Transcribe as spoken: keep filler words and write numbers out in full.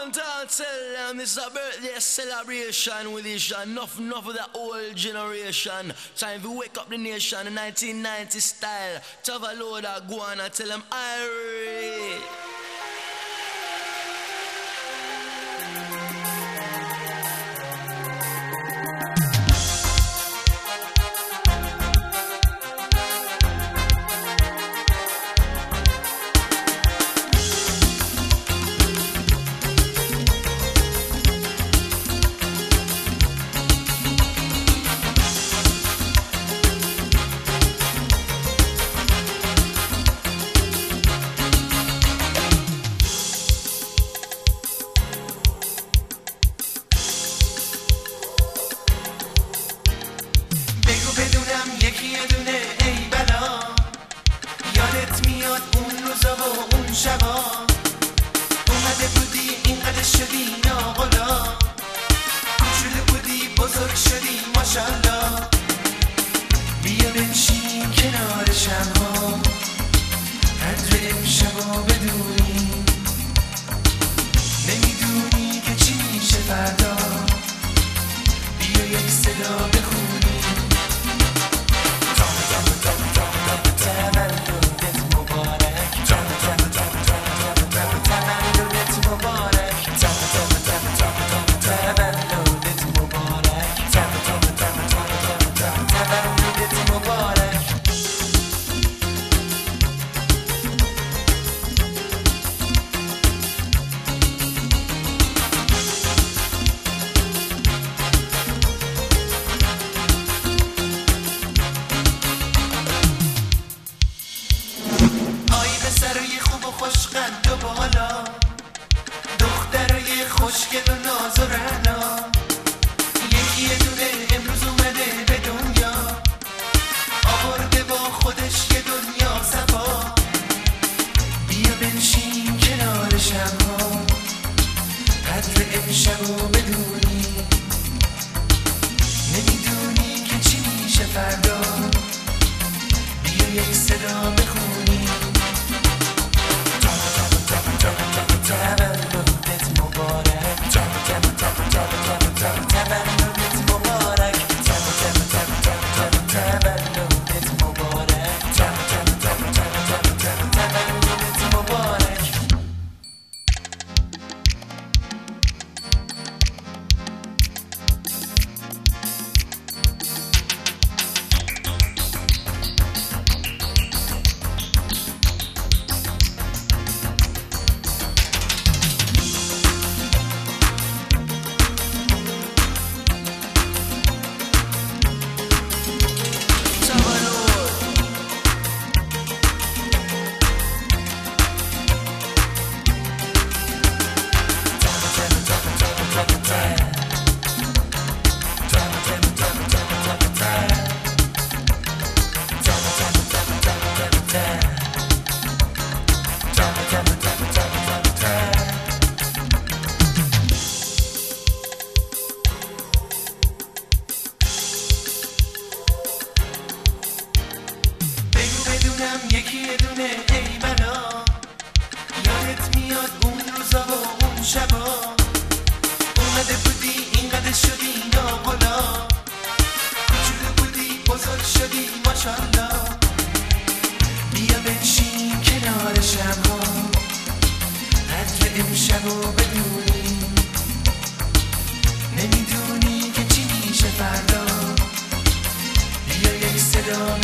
Downtown, tell them it's a birthday celebration with this. Enough, enough of that old generation. Time to wake up the nation in nineteen ninety style. To have a load of guana, tell them Irie. یکی دونه ای بلا یادت میاد اون روزا و اون شبا اومده بودی اینقدر شدی ناقلا کوچولو بودی بزرگ شدی ماشالله بیا بنشین کنار شمها قدر امشبا بدونی نمیدونی که چی میشه فردا بیا یک صدا بخونی خوشقند و بالا دخترای خوشگل و ناز و رعنا یکی یه دونه امروز اومده به دنیا آورده با خودش یه دنیا صفا بیا بنشین کنار شمها قدر امشبو بدونی نمیدونی که چی میشه فردا بیا یک صدا بخونی تولدت مبارک تولدت مبارک تولدت مبارک تولدت مبارک یکی یه دونه ای بلا یادت میاد اون روزا و اون شبا اومده بودی اینقدر شدی ناقلا کوچولو بودی بزرگ شدی ماشالله بیا بنشین کنار شمها قدر امشبو بدونی نمیدونی که چی میشه فردا بیا یک صدا